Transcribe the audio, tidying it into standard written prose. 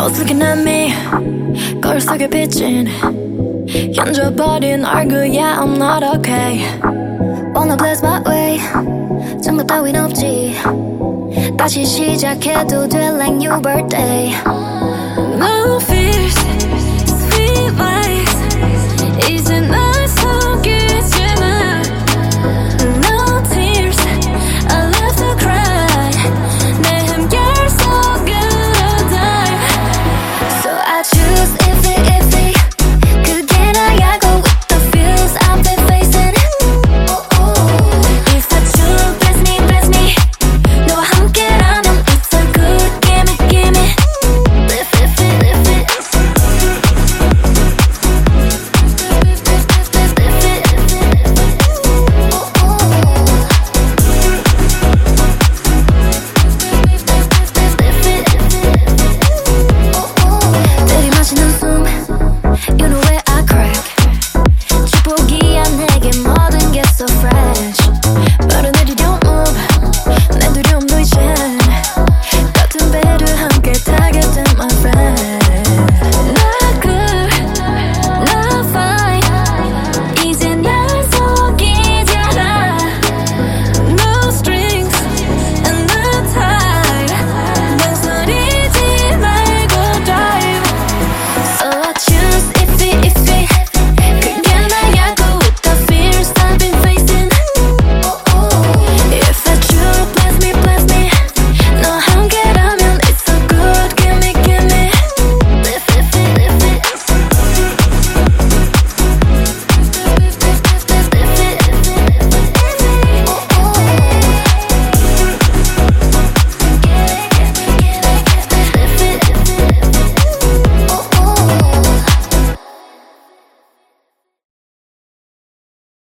was looking at me 거울 속에 비친 견져버린 얼굴 Yeah I'm not okay Wanna bless my way 장벽 따윈 없지 다시 시작해도 돼 like new birthday No fears Sweet lies 이제